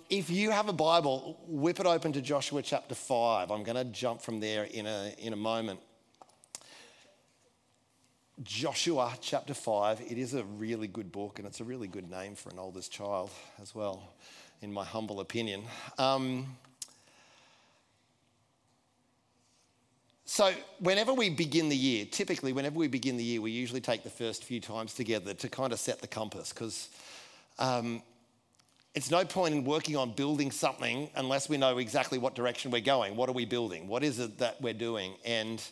If you have a Bible, whip it open to Joshua chapter 5. I'm going to jump from there in a moment. Joshua chapter 5, it is a really good book, and it's a really good name for an oldest child as well, in my humble opinion. So whenever we begin the year, typically whenever we begin the year, we usually take the first few times together to kind of set the compass, because it's no point in working on building something unless we know exactly what direction we're going. What are we building? What is it that we're doing? And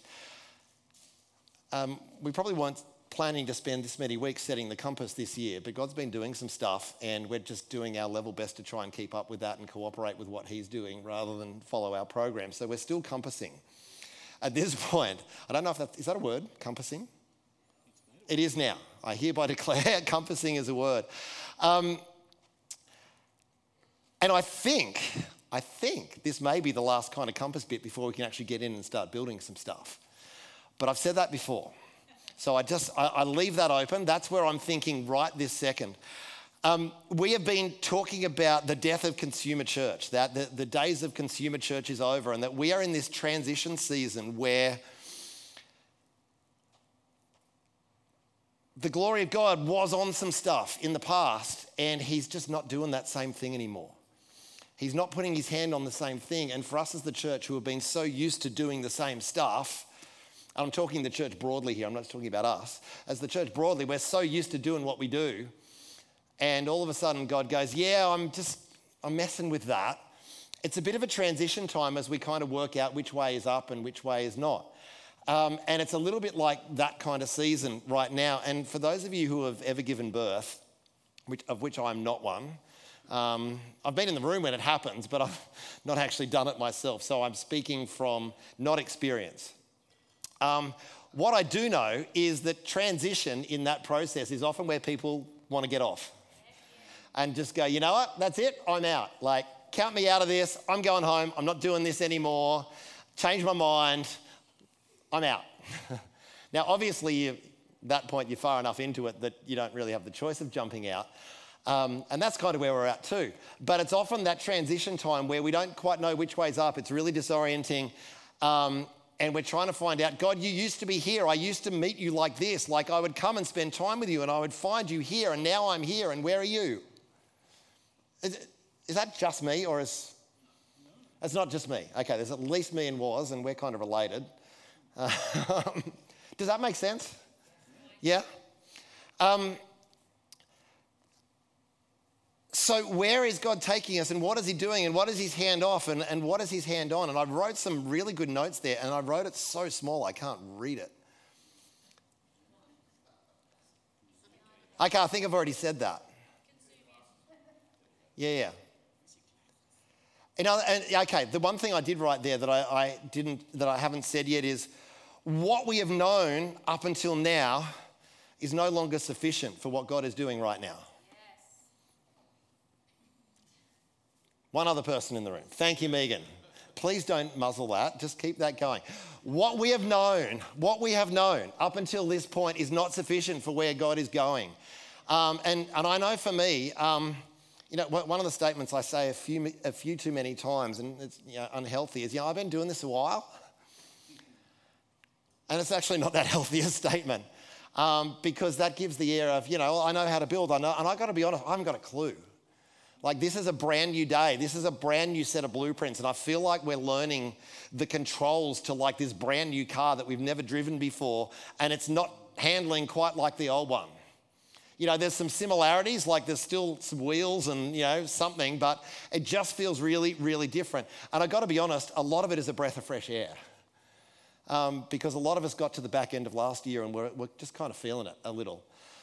we probably weren't planning to spend this many weeks setting the compass this year, but God's been doing some stuff, and we're just doing our level best to try and keep up with that and cooperate with what he's doing rather than follow our program. So we're still compassing. At this point, I don't know if is that a word, compassing? It is now. I hereby declare compassing is a word. And I think this may be the last kind of compass bit before we can actually get in and start building some stuff. But I've said that before. So I leave that open. That's where I'm thinking right this second. We have been talking about the death of consumer church, that the days of consumer church is over, and that we are in this transition season where the glory of God was on some stuff in the past, and he's just not doing that same thing anymore. He's not putting his hand on the same thing. And for us as the church who have been so used to doing the same stuff, and I'm talking the church broadly here, I'm not just talking about us. As the church broadly, we're so used to doing what we do. And all of a sudden God goes, yeah, I'm messing with that. It's a bit of a transition time as we kind of work out which way is up and which way is not. And it's a little bit like that kind of season right now. And for those of you who have ever given birth, of which I'm not one, I've been in the room when it happens, but I've not actually done it myself. So I'm speaking from not experience. What I do know is that transition in that process is often where people want to get off and just go, you know what, that's it, I'm out. Like, count me out of this, I'm going home, I'm not doing this anymore, change my mind, I'm out. Now, obviously, at that point, you're far enough into it that you don't really have the choice of jumping out. And that's kind of where we're at too. But it's often that transition time where we don't quite know which way's up. It's really disorienting. And we're trying to find out, God, you used to be here. I used to meet you like this. Like I would come and spend time with you and I would find you here, and now I'm here, and where are you? Is that just me, or is... It's not just me. Okay, there's at least me and Waz, and we're kind of related. Does that make sense? Yeah? So where is God taking us, and what is he doing, and what is his hand off, and what is his hand on? And I wrote some really good notes there, and I wrote it so small I can't read it. Okay, I think I've already said that. Yeah. Okay, the one thing I did write there that I haven't said yet is what we have known up until now is no longer sufficient for what God is doing right now. One other person in the room. Thank you, Megan. Please don't muzzle that. Just keep that going. What we have known up until this point is not sufficient for where God is going. And I know for me, one of the statements I say a few too many times, and it's unhealthy, is, I've been doing this a while. And it's actually not that healthy a statement, because that gives the air of, I know how to build. And I've got to be honest, I haven't got a clue. Like, this is a brand new day. This is a brand new set of blueprints. And I feel like we're learning the controls to like this brand new car that we've never driven before. And it's not handling quite like the old one. There's some similarities, like there's still some wheels and, something, but it just feels really, really different. And I've got to be honest, a lot of it is a breath of fresh air. Because a lot of us got to the back end of last year and we're just kind of feeling it a little.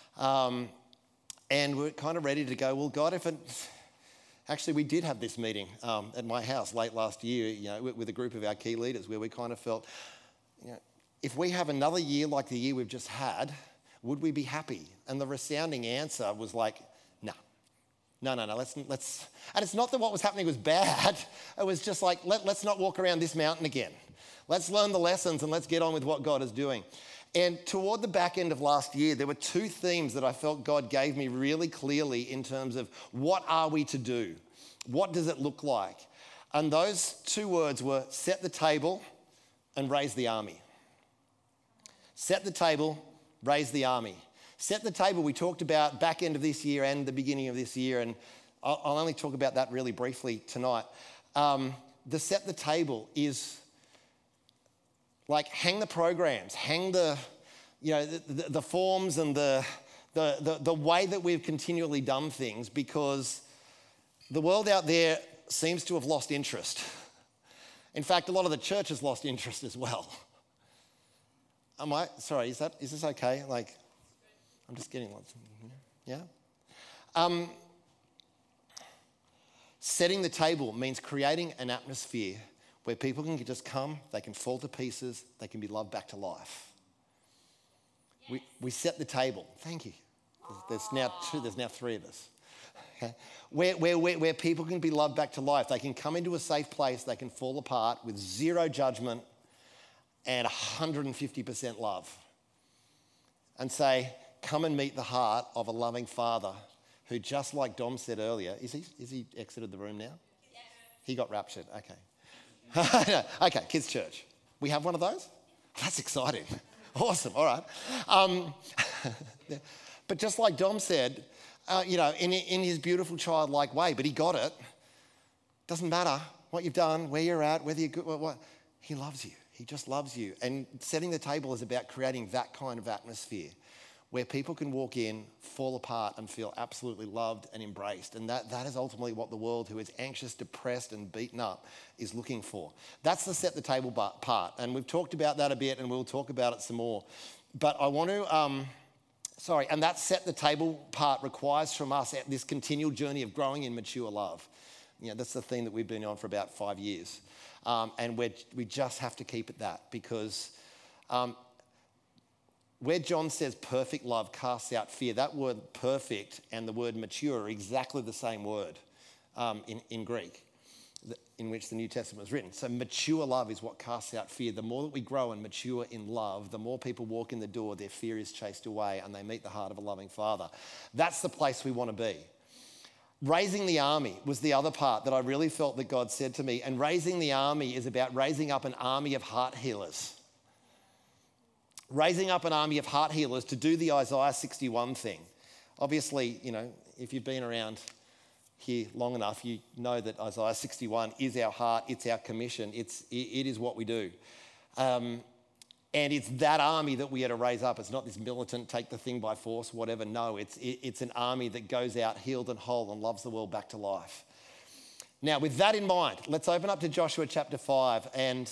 And we're kind of ready to go, well, God, if it... Actually, we did have this meeting at my house late last year, with a group of our key leaders, where we kind of felt, if we have another year like the year we've just had, would we be happy? And the resounding answer was like, no, let's. And it's not that what was happening was bad. It was just like, let's not walk around this mountain again. Let's learn the lessons and let's get on with what God is doing. And toward the back end of last year, there were two themes that I felt God gave me really clearly in terms of what are we to do. What does it look like? And those two words were set the table and raise the army. Set the table, raise the army. Set the table we talked about back end of this year and the beginning of this year, and I'll only talk about that really briefly tonight. The set the table is like hang the programs, hang the forms and the way that we've continually done things, because the world out there seems to have lost interest. In fact, a lot of the church has lost interest as well. Is this okay? Like, I'm just getting lots. Yeah? Setting the table means creating an atmosphere where people can just come, they can fall to pieces, they can be loved back to life. Yes. We set the table. Thank you. There's now three of us. Okay? Where people can be loved back to life. They can come into a safe place, they can fall apart with zero judgment and 150% love. And say, come and meet the heart of a loving Father who, just like Dom said earlier, is he exited the room now? Yes. He got raptured, okay. Okay, kids' church. We have one of those? That's exciting. Awesome, all right. But just like Dom said, in his beautiful childlike way, but he got it. Doesn't matter what you've done, where you're at, whether you're good, what. He loves you. He just loves you. And setting the table is about creating that kind of atmosphere where people can walk in, fall apart, and feel absolutely loved and embraced. And that is ultimately what the world, who is anxious, depressed, and beaten up, is looking for. That's the set the table part. And we've talked about that a bit, and we'll talk about it some more. But I want to, and that set the table part requires from us this continual journey of growing in mature love. That's the theme that we've been on for about 5 years. And we just have to keep it that, because where John says perfect love casts out fear, that word perfect and the word mature are exactly the same word in Greek, in which the New Testament was written. So mature love is what casts out fear. The more that we grow and mature in love, the more people walk in the door, their fear is chased away, and they meet the heart of a loving Father. That's the place we want to be. Raising the army was the other part that I really felt that God said to me. And raising the army is about raising up an army of heart healers. Raising up an army of heart healers to do the Isaiah 61 thing. Obviously, if you've been around here long enough, you know that Isaiah 61 is our heart, it's our commission, it is what we do. And it's that army that we are to raise up. It's not this militant, take the thing by force, whatever. No, it's an army that goes out healed and whole and loves the world back to life. Now, with that in mind, let's open up to Joshua chapter 5. And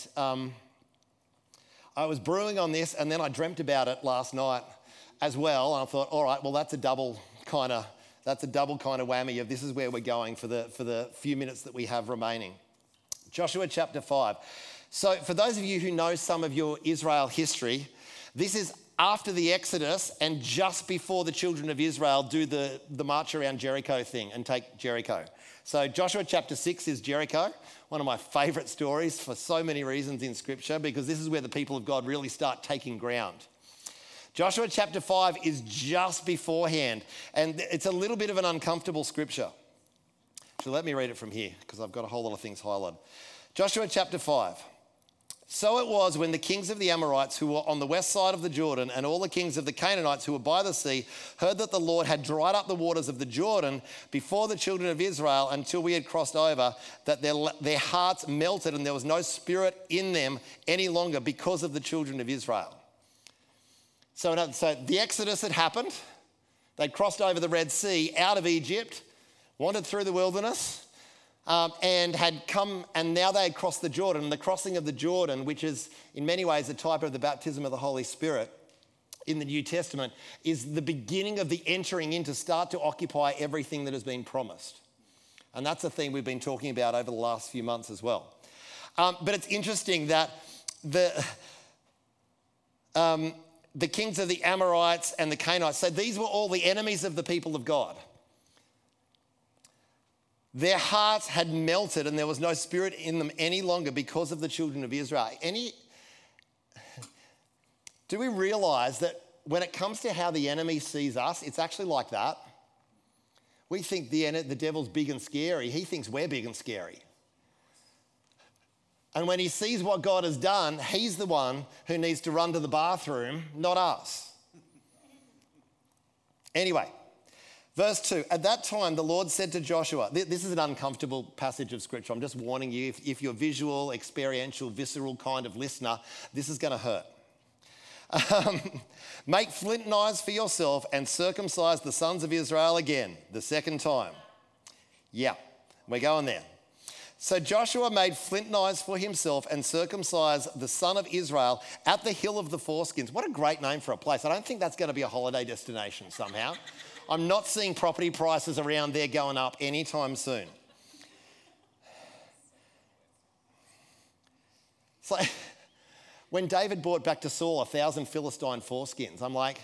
I was brewing on this, and then I dreamt about it last night as well. And I thought, all right, well, that's a double kind of whammy of this is where we're going for the few minutes that we have remaining. Joshua chapter 5. So for those of you who know some of your Israel history, this is after the Exodus and just before the children of Israel do the march around Jericho thing and take Jericho. So Joshua chapter 6 is Jericho, one of my favourite stories for so many reasons in Scripture, because this is where the people of God really start taking ground. Joshua chapter 5 is just beforehand, and it's a little bit of an uncomfortable scripture. So let me read it from here, because I've got a whole lot of things highlighted. Joshua chapter 5. So it was when the kings of the Amorites who were on the west side of the Jordan and all the kings of the Canaanites who were by the sea heard that the Lord had dried up the waters of the Jordan before the children of Israel until we had crossed over, that their hearts melted and there was no spirit in them any longer because of the children of Israel. So the Exodus had happened. They'd crossed over the Red Sea out of Egypt, wandered through the wilderness, and had come, and now they had crossed the Jordan. And the crossing of the Jordan, which is in many ways a type of the baptism of the Holy Spirit in the New Testament, is the beginning of the entering in to start to occupy everything that has been promised. And that's a theme we've been talking about over the last few months as well. But it's interesting that the kings of the Amorites and the Canaanites, so these were all the enemies of the people of God. Their hearts had melted and there was no spirit in them any longer because of the children of Israel. Do we realise that when it comes to how the enemy sees us, it's actually like that? We think the devil's big and scary. He thinks we're big and scary. And when he sees what God has done, he's the one who needs to run to the bathroom, not us. Anyway, verse 2, at that time the Lord said to Joshua, this is an uncomfortable passage of scripture. I'm just warning you, if you're a visual, experiential, visceral kind of listener, this is going to hurt. Make flint knives for yourself and circumcise the sons of Israel again, the second time. Yeah, we're going there. So Joshua made flint knives for himself and circumcised the son of Israel at the hill of the foreskins. What a great name for a place. I don't think that's going to be a holiday destination somehow. I'm not seeing property prices around there going up anytime soon. It's like when David brought back to Saul 1,000 Philistine foreskins, I'm like...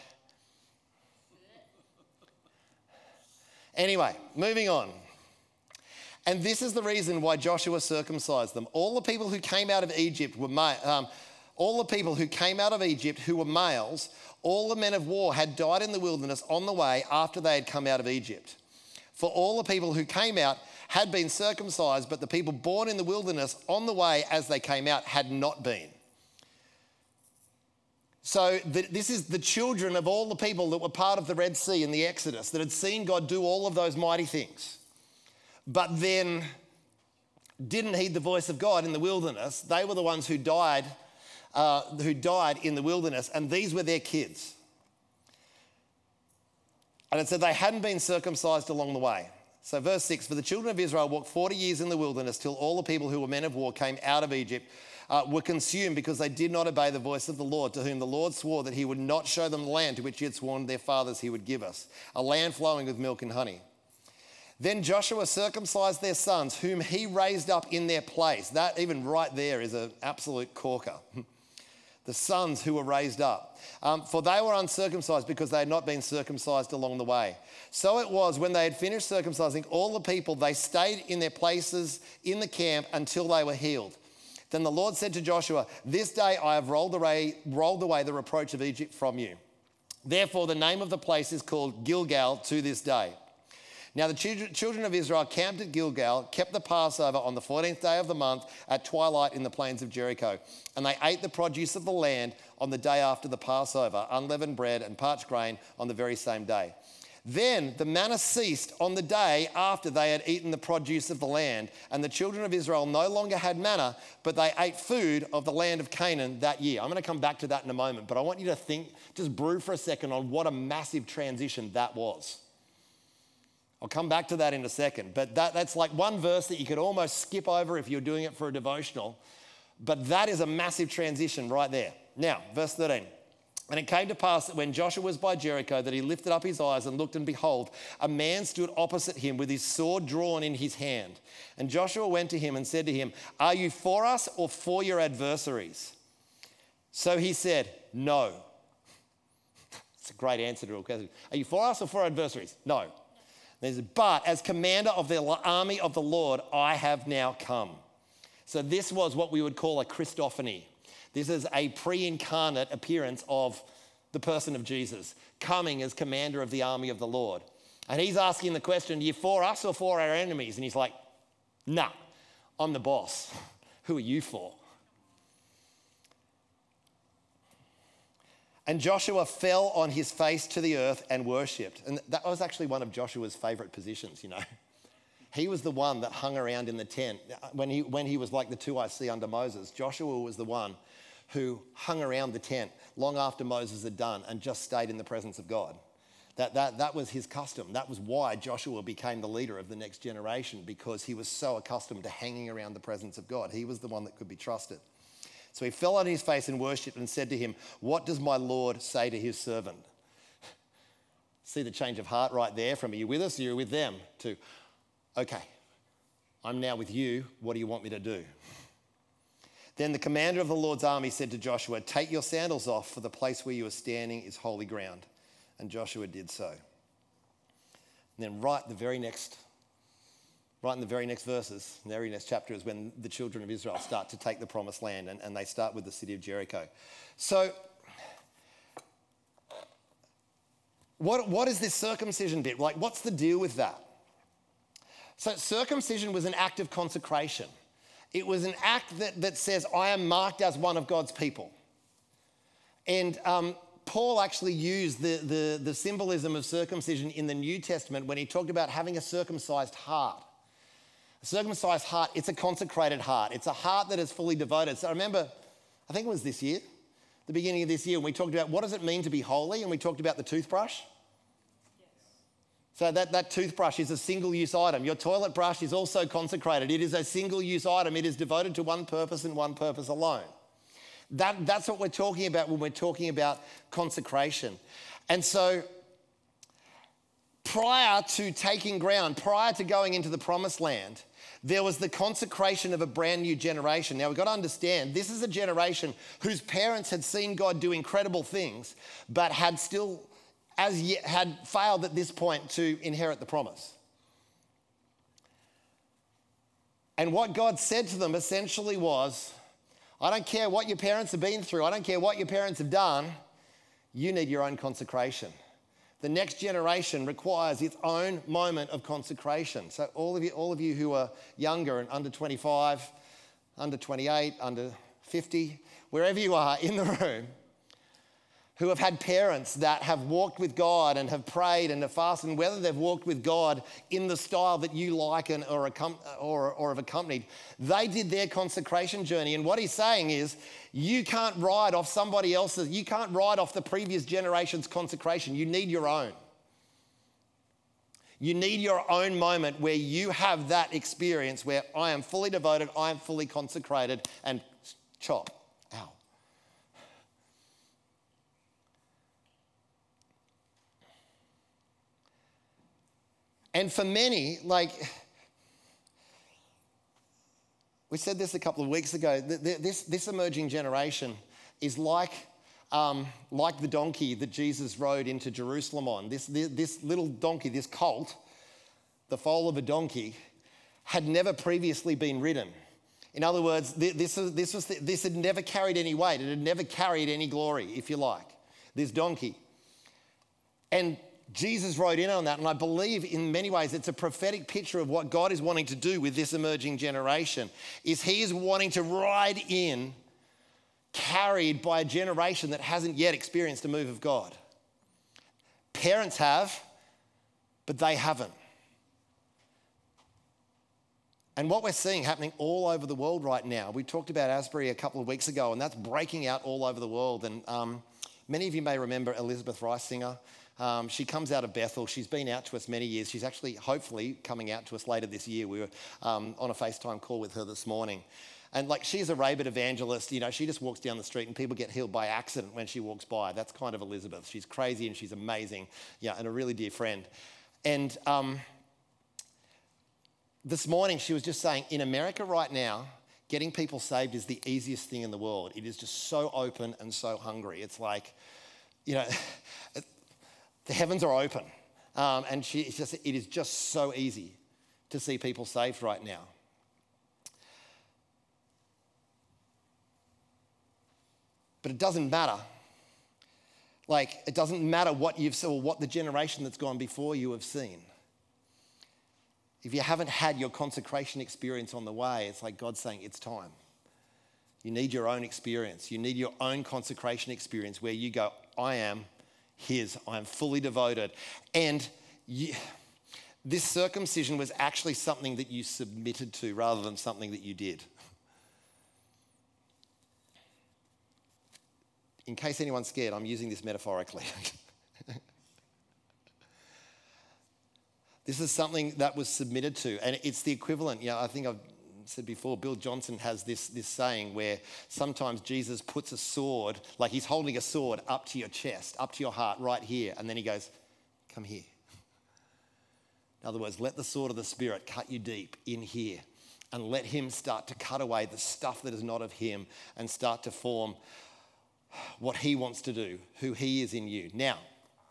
Anyway, moving on. And this is the reason why Joshua circumcised them. All the people who came out of Egypt were all the people who came out of Egypt who were males, all the men of war had died in the wilderness on the way after they had come out of Egypt. For all the people who came out had been circumcised, but the people born in the wilderness on the way as they came out had not been. So this is the children of all the people that were part of the Red Sea in the Exodus, that had seen God do all of those mighty things, but then didn't heed the voice of God in the wilderness. They were the ones who died in the wilderness, and these were their kids. And it said they hadn't been circumcised along the way. So verse 6, for the children of Israel walked 40 years in the wilderness till all the people who were men of war came out of Egypt, were consumed because they did not obey the voice of the Lord, to whom the Lord swore that he would not show them the land to which he had sworn their fathers he would give us, a land flowing with milk and honey. Then Joshua circumcised their sons, whom he raised up in their place. That even right there is an absolute corker. The sons who were raised up. For they were uncircumcised because they had not been circumcised along the way. So it was when they had finished circumcising all the people, they stayed in their places in the camp until they were healed. Then the Lord said to Joshua, this day I have rolled away the reproach of Egypt from you. Therefore the name of the place is called Gilgal to this day. Now the children of Israel camped at Gilgal, kept the Passover on the 14th day of the month at twilight in the plains of Jericho. And they ate the produce of the land on the day after the Passover, unleavened bread and parched grain on the very same day. Then the manna ceased on the day after they had eaten the produce of the land, and the children of Israel no longer had manna, but they ate food of the land of Canaan that year. I'm going to come back to that in a moment, but I want you to think, just brew for a second on what a massive transition that was. I'll come back to that in a second, but that's like one verse that you could almost skip over if you're doing it for a devotional, but that is a massive transition right there. Now, verse 13. And it came to pass that when Joshua was by Jericho, that he lifted up his eyes and looked, and behold, a man stood opposite him with his sword drawn in his hand. And Joshua went to him and said to him, are you for us or for your adversaries? So he said, no. It's a great answer to a question. Are you for us or for our adversaries? No. But as commander of the army of the Lord, I have now come. So this was what we would call a Christophany. This is a pre-incarnate appearance of the person of Jesus, coming as commander of the army of the Lord. And he's asking the question, are you for us or for our enemies? And he's like, nah, I'm the boss. Who are you for? And Joshua fell on his face to the earth and worshipped. And that was actually one of Joshua's favorite positions, you know. He was the one that hung around in the tent. When he was like the 2IC under Moses, Joshua was the one who hung around the tent long after Moses had done and just stayed in the presence of God. That was his custom. That was why Joshua became the leader of the next generation, because he was so accustomed to hanging around the presence of God. He was the one that could be trusted. So he fell on his face and worshipped and said to him, what does my Lord say to his servant? See the change of heart right there from, are you with us or are you with them? To, okay, I'm now with you. What do you want me to do? Then the commander of the Lord's army said to Joshua, take your sandals off, for the place where you are standing is holy ground. And Joshua did so. And then right in the very next verses, in the very next chapter, is when the children of Israel start to take the promised land, and they start with the city of Jericho. So what is this circumcision bit? Like, what's the deal with that? So circumcision was an act of consecration. It was an act that says, I am marked as one of God's people. And Paul actually used the symbolism of circumcision in the New Testament when he talked about having a circumcised heart. A circumcised heart, it's a consecrated heart. It's a heart that is fully devoted. So I remember, I think it was this year, the beginning of this year, when we talked about what does it mean to be holy, and we talked about the toothbrush. So that toothbrush is a single-use item. Your toilet brush is also consecrated. It is a single-use item. It is devoted to one purpose and one purpose alone. That's what we're talking about when we're talking about consecration. And so prior to taking ground, prior to going into the promised land, there was the consecration of a brand new generation. Now, we've got to understand, this is a generation whose parents had seen God do incredible things, but had failed at this point to inherit the promise. And what God said to them essentially was, I don't care what your parents have been through. I don't care what your parents have done. You need your own consecration. The next generation requires its own moment of consecration. So all of you who are younger and under 25, under 28, under 50, wherever you are in the room, who have had parents that have walked with God and have prayed and have fasted, and whether they've walked with God in the style that you like or have accompanied, they did their consecration journey. And what he's saying is, you can't ride off somebody else's, you can't ride off the previous generation's consecration. You need your own. You need your own moment where you have that experience where I am fully devoted, I am fully consecrated, and chop. Ow. And for many, like, we said this a couple of weeks ago, this emerging generation is like the donkey that Jesus rode into Jerusalem on. This little donkey, this colt, the foal of a donkey, had never previously been ridden. In other words, this had never carried any weight. It had never carried any glory, if you like, this donkey. And Jesus rode in on that, and I believe in many ways it's a prophetic picture of what God is wanting to do with this emerging generation, is he is wanting to ride in, carried by a generation that hasn't yet experienced a move of God. Parents have, but they haven't. And what we're seeing happening all over the world right now, we talked about Asbury a couple of weeks ago, and that's breaking out all over the world. And many of you may remember Elizabeth Reisinger. She comes out of Bethel. She's been out to us many years. She's actually, hopefully, coming out to us later this year. We were on a FaceTime call with her this morning. And like, she's a rabid evangelist. You know, she just walks down the street and people get healed by accident when she walks by. That's kind of Elizabeth. She's crazy and she's amazing. Yeah, and a really dear friend. And this morning she was just saying, in America right now, getting people saved is the easiest thing in the world. It is just so open and so hungry. It's like, you know, the heavens are open. And it is just so easy to see people saved right now. But it doesn't matter. Like, it doesn't matter what you've seen or what the generation that's gone before you have seen. If you haven't had your consecration experience on the way, it's like God's saying, it's time. You need your own experience. You need your own consecration experience where you go, I am his. I am fully devoted. And this circumcision was actually something that you submitted to rather than something that you did. In case anyone's scared, I'm using this metaphorically. This is something that was submitted to, and it's the equivalent. I think I've said before, Bill Johnson has this saying where sometimes Jesus puts a sword, like he's holding a sword up to your chest, up to your heart, right here, and then he goes, come here. In other words, let the sword of the Spirit cut you deep in here, and let him start to cut away the stuff that is not of him and start to form what he wants to do, who he is in you. Now,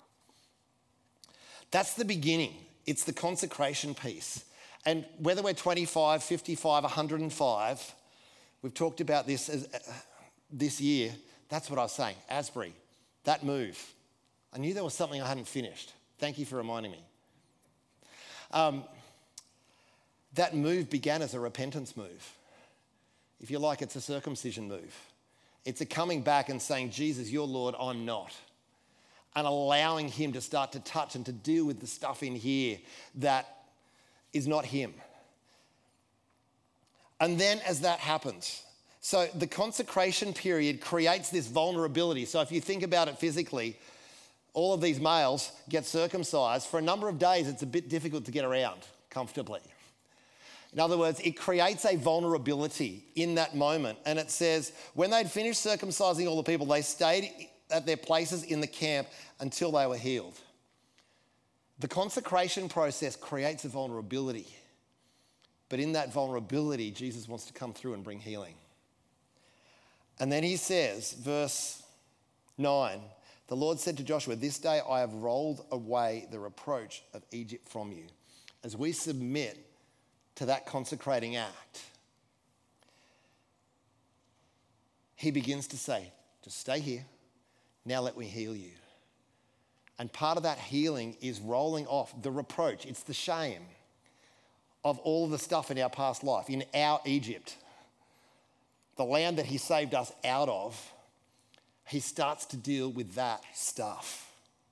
that's the beginning. It's the consecration piece. And whether we're 25, 55, 105, we've talked about this this year. That's what I was saying. Asbury, that move. I knew there was something I hadn't finished. Thank you for reminding me. that move began as a repentance move. If you like, it's a circumcision move. It's a coming back and saying, Jesus, you're Lord, I'm not. And allowing him to start to touch and to deal with the stuff in here that is not him. And then as that happens, so the consecration period creates this vulnerability. So if you think about it physically, all of these males get circumcised. For a number of days, it's a bit difficult to get around comfortably. In other words, it creates a vulnerability in that moment. And it says, when they'd finished circumcising all the people, they stayed at their places in the camp until they were healed. The consecration process creates a vulnerability. But in that vulnerability, Jesus wants to come through and bring healing. And then he says, verse 9, the Lord said to Joshua, this day I have rolled away the reproach of Egypt from you. As we submit to that consecrating act, he begins to say, just stay here. Now let me heal you. And part of that healing is rolling off the reproach. It's the shame of all of the stuff in our past life, in our Egypt, the land that he saved us out of. He starts to deal with that stuff.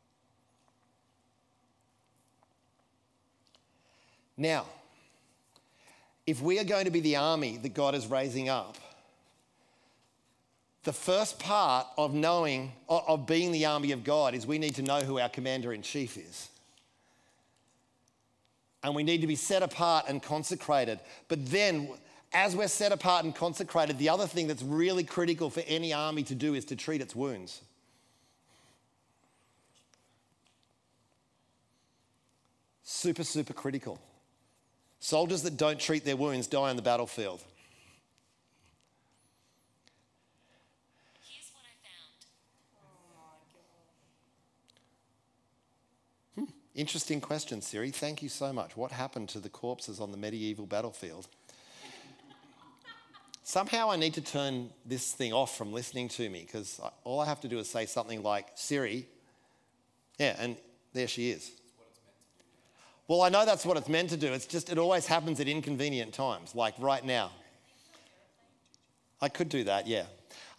Now, if we are going to be the army that God is raising up, the first part of being the army of God is we need to know who our commander-in-chief is. And we need to be set apart and consecrated. But then, as we're set apart and consecrated, the other thing that's really critical for any army to do is to treat its wounds. Super, super critical. Soldiers that don't treat their wounds die on the battlefield. Here's what I found. Interesting question, Siri. Thank you so much. What happened to the corpses on the medieval battlefield? Somehow I need to turn this thing off from listening to me, because all I have to do is say something like, Siri, yeah, and there she is. Well, I know that's what it's meant to do. It's just, it always happens at inconvenient times, like right now. I could do that, yeah.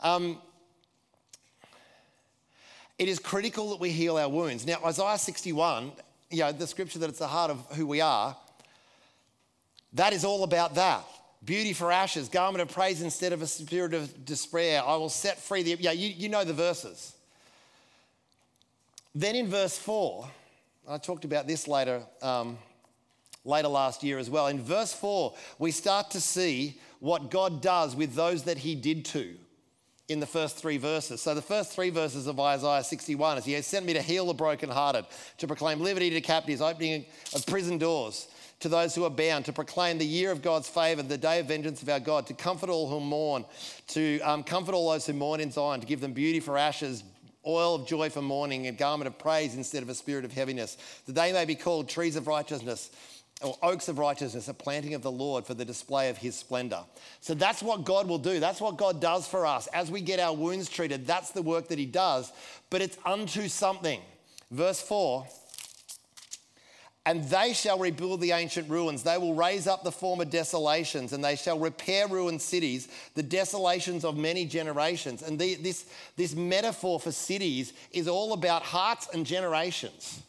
It is critical that we heal our wounds. Now, Isaiah 61, the scripture that it's the heart of who we are, that is all about that. Beauty for ashes, garment of praise instead of a spirit of despair. I will set free the... you know the verses. Then in verse 4, I talked about this later last year as well. In verse 4, we start to see what God does with those that he did to in the first 3 verses. So the first 3 verses of Isaiah 61 is, he has sent me to heal the brokenhearted, to proclaim liberty to captives, opening of prison doors to those who are bound, to proclaim the year of God's favour, the day of vengeance of our God, to comfort all who mourn, to comfort all those who mourn in Zion, to give them beauty for ashes, oil of joy for mourning, and garment of praise instead of a spirit of heaviness, that they may be called trees of righteousness, or oaks of righteousness, a planting of the Lord for the display of his splendour. So that's what God will do. That's what God does for us. As we get our wounds treated, that's the work that he does, but it's unto something. Verse 4, and they shall rebuild the ancient ruins. They will raise up the former desolations, and they shall repair ruined cities, the desolations of many generations. And this metaphor for cities is all about hearts and generations.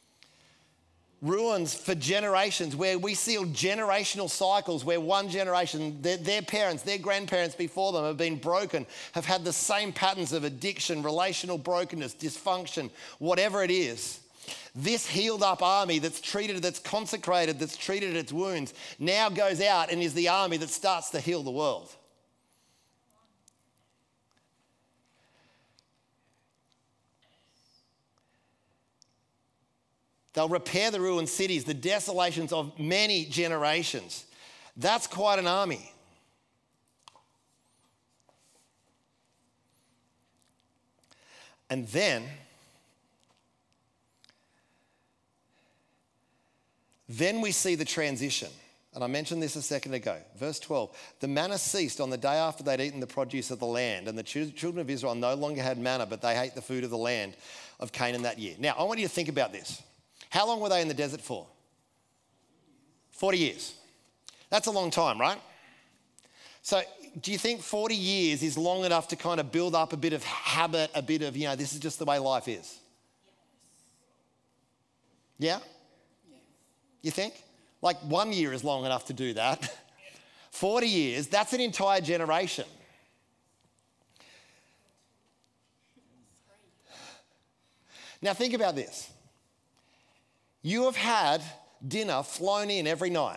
Ruins for generations, where we see generational cycles where one generation, their parents, their grandparents before them have been broken, have had the same patterns of addiction, relational brokenness, dysfunction, whatever it is. This healed up army that's consecrated, that's treated its wounds, now goes out and is the army that starts to heal the world. They'll repair the ruined cities, the desolations of many generations. That's quite an army. And then we see the transition. And I mentioned this a second ago. Verse 12, the manna ceased on the day after they'd eaten the produce of the land, and the children of Israel no longer had manna, but they ate the food of the land of Canaan that year. Now, I want you to think about this. How long were they in the desert for? 40 years. That's a long time, right? So do you think 40 years is long enough to kind of build up a bit of habit, a bit of, this is just the way life is? Yeah? You think? Like 1 year is long enough to do that. 40 years, that's an entire generation. Now think about this. You have had dinner flown in every night.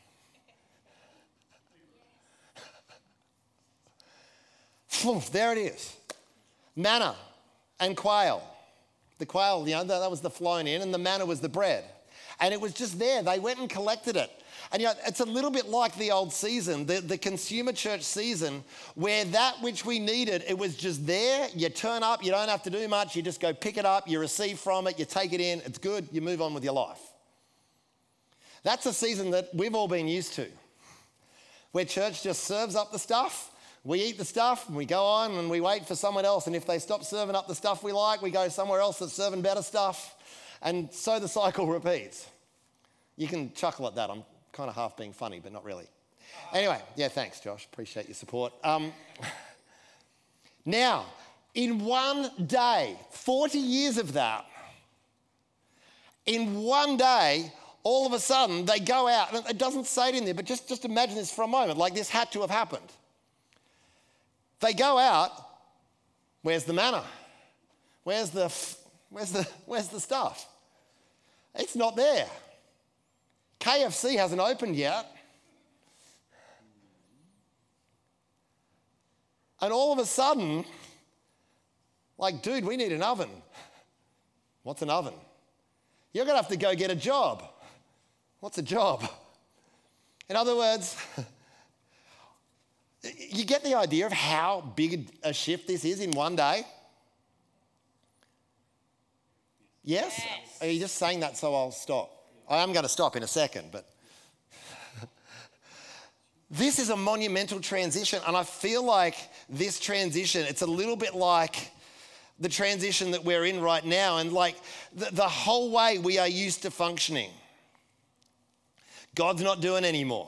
There it is. Manna and quail. The quail, that was the flown in, and the manna was the bread. And it was just there. They went and collected it. And it's a little bit like the old season, the consumer church season, where that which we needed, it was just there. You turn up, you don't have to do much. You just go pick it up, you receive from it, you take it in, it's good, you move on with your life. That's a season that we've all been used to, where church just serves up the stuff. We eat the stuff and we go on and we wait for someone else. And if they stop serving up the stuff we like, we go somewhere else that's serving better stuff. And so the cycle repeats. You can chuckle at that. I'm kind of half being funny, but not really. Anyway, yeah, thanks, Josh. Appreciate your support. Now, in one day, 40 years of that, in one day, all of a sudden they go out. And it doesn't say it in there, but just imagine this for a moment. Like this had to have happened. They go out, where's the manna? Where's the stuff? It's not there. KFC hasn't opened yet. And all of a sudden, like, dude, we need an oven. What's an oven? You're going to have to go get a job. What's a job? In other words, you get the idea of how big a shift this is in one day? Yes? Are you just saying that so I'll stop? I am going to stop in a second, but this is a monumental transition, and I feel like this transition, it's a little bit like the transition that we're in right now, and like the whole way we are used to functioning. God's not doing anymore.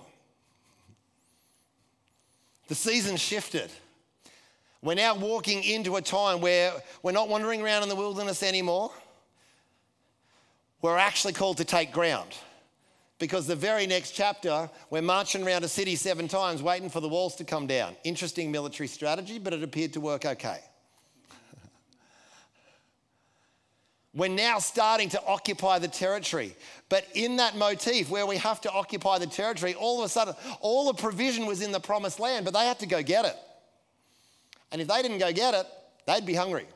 The season shifted. We're now walking into a time where we're not wandering around in the wilderness anymore. We're actually called to take ground. Because the very next chapter, we're marching around a city 7 times waiting for the walls to come down. Interesting military strategy, but it appeared to work okay. We're now starting to occupy the territory. But in that motif where we have to occupy the territory, all of a sudden, all the provision was in the promised land, but they had to go get it. And if they didn't go get it, they'd be hungry.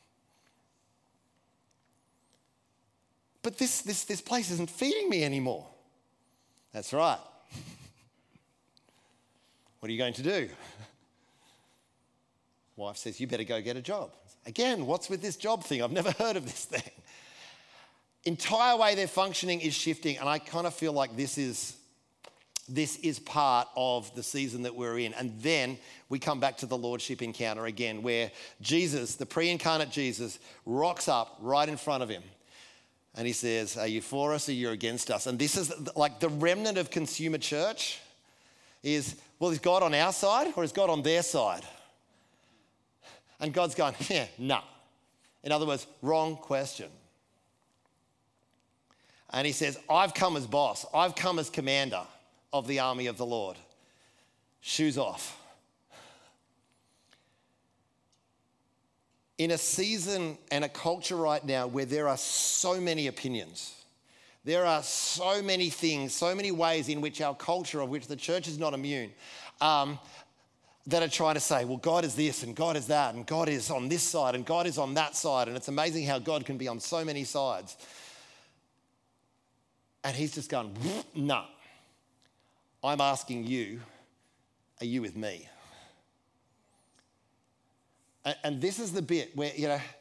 But this place isn't feeding me anymore. That's right. What are you going to do? Wife says, you better go get a job. Again, what's with this job thing? I've never heard of this thing. Entire way they're functioning is shifting, and I kind of feel like this is part of the season that we're in. And then we come back to the Lordship encounter again, where Jesus, the pre-incarnate Jesus, rocks up right in front of him. And he says, are you for us or you're against us? And this is like the remnant of consumer church is, well, is God on our side or is God on their side? And God's going, yeah, nah. In other words, wrong question. And he says, I've come as boss. I've come as commander of the army of the Lord. Shoes off. In a season and a culture right now where there are so many opinions, there are so many things, so many ways in which our culture, of which the church is not immune, that are trying to say, well, God is this and God is that and God is on this side and God is on that side. And it's amazing how God can be on so many sides. And he's just going, nah. I'm asking you, are you with me? And this is the bit where,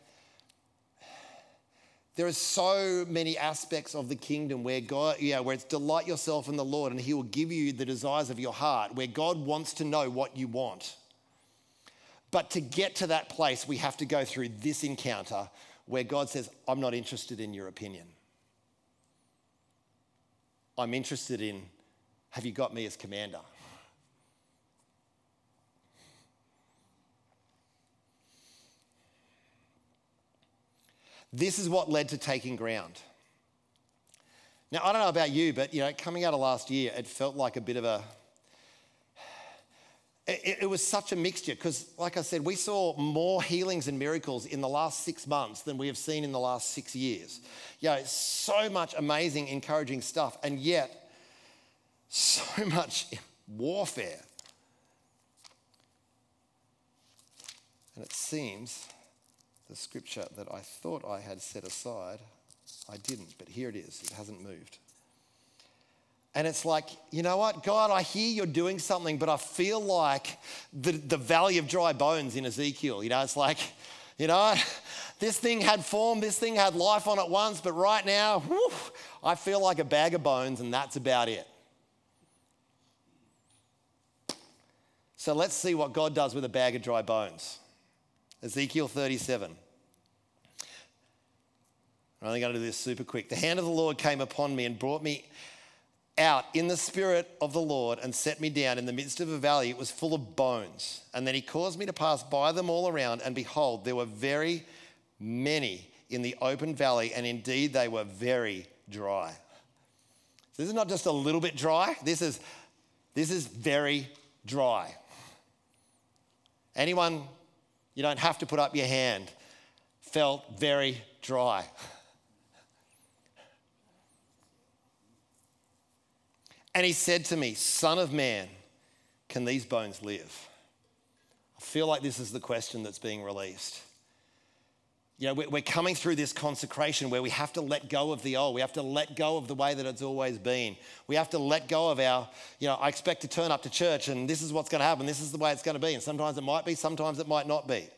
there are so many aspects of the kingdom where God, where it's delight yourself in the Lord and he will give you the desires of your heart, where God wants to know what you want. But to get to that place, we have to go through this encounter where God says, I'm not interested in your opinion. I'm interested in have you got me as commander? This is what led to taking ground. Now, I don't know about you, but coming out of last year, it felt like a bit of a... It was such a mixture because, like I said, we saw more healings and miracles in the last 6 months than we have seen in the last 6 years. So much amazing, encouraging stuff, and yet so much warfare. And it seems the scripture that I thought I had set aside, I didn't, but here it is. It hasn't moved. And it's like, you know what? God, I hear you're doing something, but I feel like the valley of dry bones in Ezekiel. It's like, this thing had form, this thing had life on it once, but right now, I feel like a bag of bones, and that's about it. So let's see what God does with a bag of dry bones. Ezekiel 37. I'm only going to do this super quick. The hand of the Lord came upon me and brought me out in the spirit of the Lord and set me down in the midst of a valley. It was full of bones. And then he caused me to pass by them all around, and behold, there were very many in the open valley, and indeed they were very dry. So this is not just a little bit dry. This is very dry. Anyone, you don't have to put up your hand, felt very dry. And he said to me, Son of man, can these bones live? I feel like this is the question that's being released. We're coming through this consecration where we have to let go of the old. We have to let go of the way that it's always been. We have to let go of our, I expect to turn up to church and this is what's going to happen. This is the way it's going to be. And sometimes it might be, sometimes it might not be.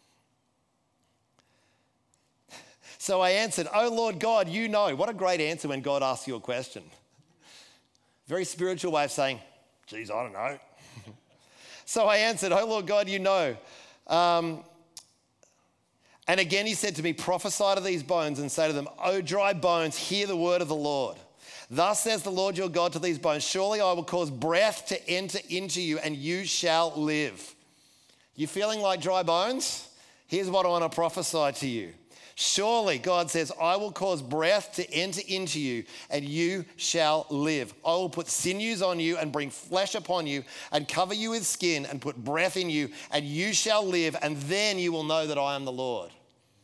So I answered, Oh Lord God, you know. What a great answer when God asks you a question. Very spiritual way of saying, geez, I don't know. So I answered, Oh Lord God, you know. And again he said to me, prophesy to these bones and say to them, O dry bones, hear the word of the Lord. Thus says the Lord your God to these bones, surely I will cause breath to enter into you and you shall live. You feeling like dry bones? Here's what I want to prophesy to you. Surely, God says, I will cause breath to enter into you and you shall live. I will put sinews on you and bring flesh upon you and cover you with skin and put breath in you and you shall live, and then you will know that I am the Lord.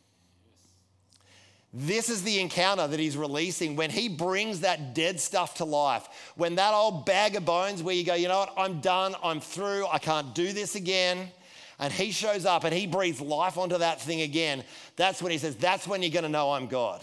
This is the encounter that he's releasing when he brings that dead stuff to life. When that old bag of bones where you go, you know what, I'm done, I'm through, I can't do this again. And he shows up and he breathes life onto that thing again. That's when he says, that's when you're going to know I'm God.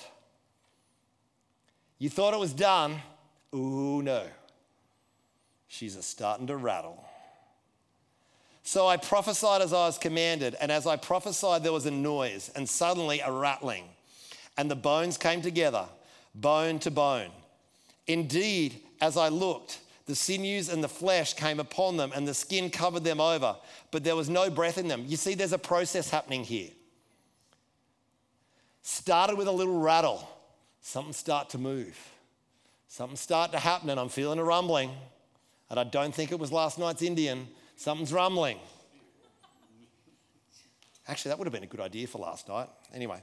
You thought it was done. Ooh, no. She's starting to rattle. So I prophesied as I was commanded, and as I prophesied, there was a noise and suddenly a rattling, and the bones came together, bone to bone. Indeed, as I looked, the sinews and the flesh came upon them, and the skin covered them over, but there was no breath in them. You see, there's a process happening here. Started with a little rattle. Something start to move. Something start to happen, and I'm feeling a rumbling. And I don't think it was last night's Indian. Something's rumbling. Actually, that would have been a good idea for last night. Anyway.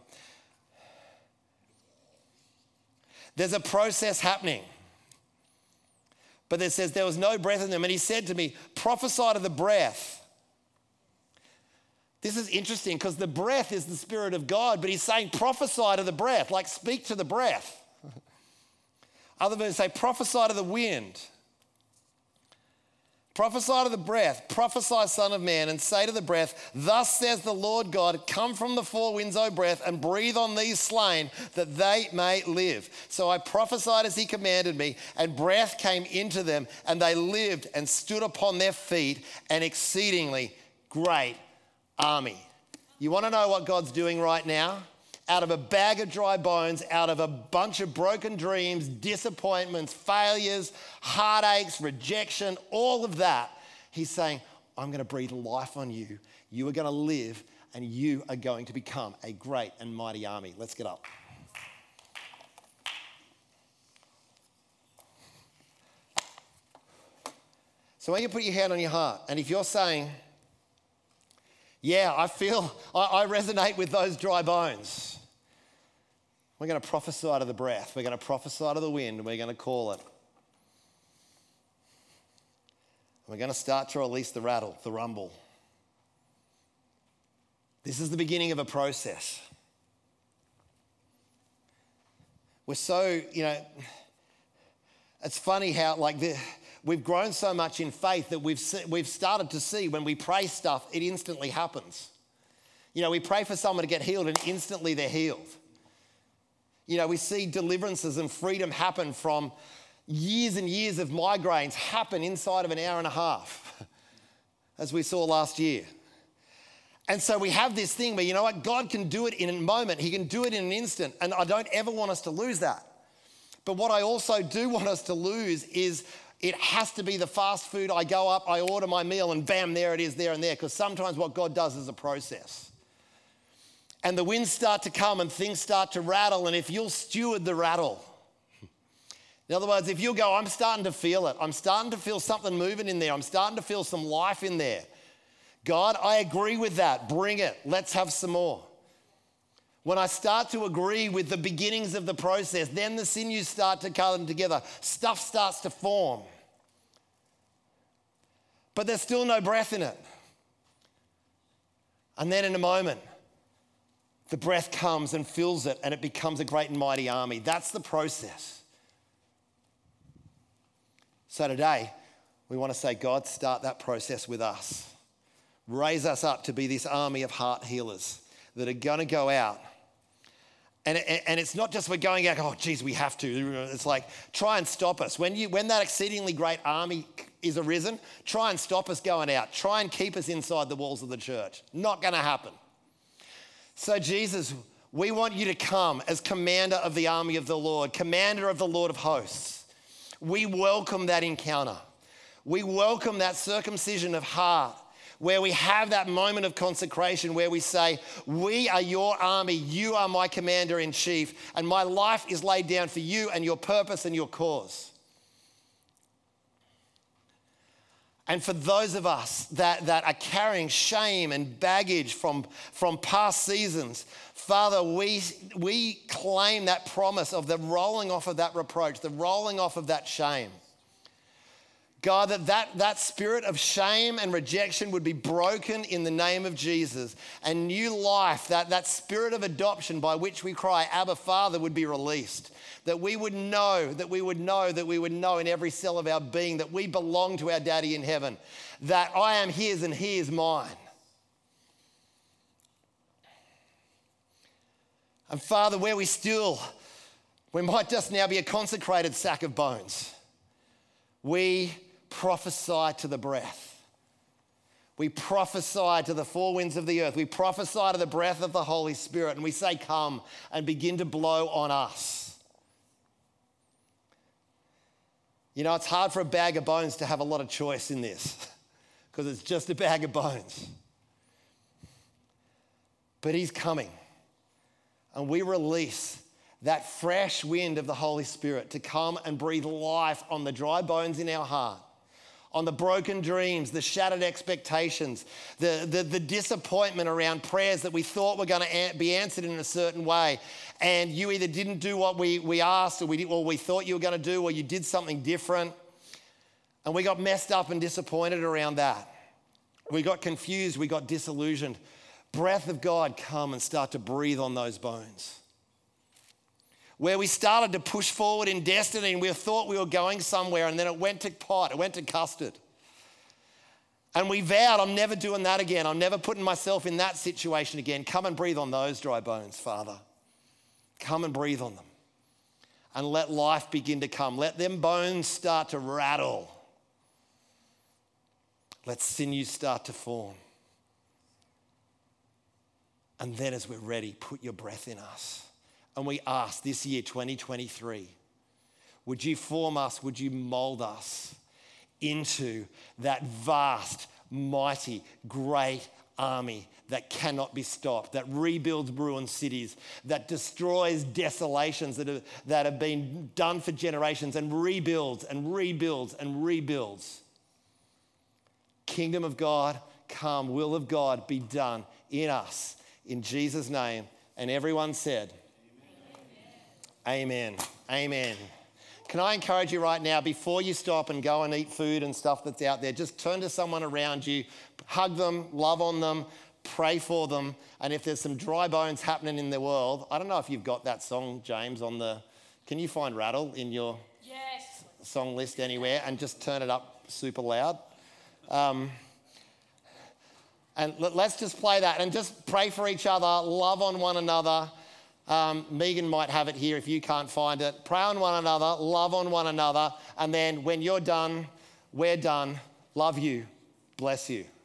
There's a process happening. But it says there was no breath in them. And he said to me, prophesy to the breath. This is interesting because the breath is the Spirit of God, but he's saying prophesy to the breath, like speak to the breath. Other versions say prophesy to the wind. Prophesy to the breath, prophesy, Son of Man, and say to the breath, thus says the Lord God, come from the four winds, O breath, and breathe on these slain, that they may live. So I prophesied as he commanded me, and breath came into them, and they lived and stood upon their feet, an exceedingly great army. You want to know what God's doing right now? Out of a bag of dry bones, out of a bunch of broken dreams, disappointments, failures, heartaches, rejection, all of that, he's saying, I'm going to breathe life on you. You are going to live, and you are going to become a great and mighty army. Let's get up. So when you put your hand on your heart, and if you're saying, yeah, I resonate with those dry bones, we're going to prophesy to the breath. We're going to prophesy to the wind, and we're going to call it. We're going to start to release the rattle, the rumble. This is the beginning of a process. We're so, it's funny how we've grown so much in faith that we've started to see when we pray stuff, it instantly happens. We pray for someone to get healed and instantly they're healed. We see deliverances and freedom happen from years and years of migraines happen inside of an hour and a half, as we saw last year. And so we have this thing where, God can do it in a moment. He can do it in an instant. And I don't ever want us to lose that. But what I also do want us to lose is it has to be the fast food. I go up, I order my meal, and bam, there it is, there and there. Because sometimes what God does is a process. And the winds start to come and things start to rattle. And if you'll steward the rattle, in other words, if you'll go, I'm starting to feel it. I'm starting to feel something moving in there. I'm starting to feel some life in there. God, I agree with that. Bring it. Let's have some more. When I start to agree with the beginnings of the process, then the sinews start to come together. Stuff starts to form. But there's still no breath in it. And then in a moment, the breath comes and fills it and it becomes a great and mighty army. That's the process. So today, we want to say, God, start that process with us. Raise us up to be this army of heart healers that are going to go out. And it's not just we're going out, oh, geez, we have to. It's like, try and stop us. When that exceedingly great army is arisen, try and stop us going out. Try and keep us inside the walls of the church. Not going to happen. So Jesus, we want you to come as commander of the army of the Lord, commander of the Lord of hosts. We welcome that encounter. We welcome that circumcision of heart, where we have that moment of consecration where we say, we are your army, you are my commander in chief, and my life is laid down for you and your purpose and your cause. And for those of us that are carrying shame and baggage from past seasons, Father, we claim that promise of the rolling off of that reproach, the rolling off of that shame. God, that spirit of shame and rejection would be broken in the name of Jesus. And new life, that spirit of adoption by which we cry, Abba, Father, would be released. That we would know in every cell of our being that we belong to our Daddy in heaven. That I am his and he is mine. And Father, where we might just now be a consecrated sack of bones. We prophesy to the breath. We prophesy to the four winds of the earth. We prophesy to the breath of the Holy Spirit, and we say, come and begin to blow on us. It's hard for a bag of bones to have a lot of choice in this because it's just a bag of bones. But he's coming, and we release that fresh wind of the Holy Spirit to come and breathe life on the dry bones in our heart, on the broken dreams, the shattered expectations, the disappointment around prayers that we thought were going to be answered in a certain way, and you either didn't do what we asked or we thought you were going to do, or you did something different, and we got messed up and disappointed around that. We got confused, we got disillusioned. Breath of God, come and start to breathe on those bones. Where we started to push forward in destiny and we thought we were going somewhere, and then it went to pot, it went to custard. And we vowed, I'm never doing that again. I'm never putting myself in that situation again. Come and breathe on those dry bones, Father. Come and breathe on them. And let life begin to come. Let them bones start to rattle. Let sinews start to form. And then as we're ready, put your breath in us. And we ask this year, 2023, would you form us, would you mold us into that vast, mighty, great army that cannot be stopped, that rebuilds ruined cities, that destroys desolations that have been done for generations, and rebuilds and rebuilds and rebuilds. Kingdom of God come, will of God be done in us. In Jesus' name. And everyone said, Amen. Amen. Can I encourage you right now, before you stop and go and eat food and stuff that's out there, just turn to someone around you, hug them, love on them, pray for them. And if there's some dry bones happening in the world, I don't know if you've got that song, James, can you find Rattle in your song list anywhere and just turn it up super loud? And let's just play that and just pray for each other, love on one another. Megan might have it here if you can't find it. Pray on one another, love on one another, and then when you're done, we're done. Love you. Bless you.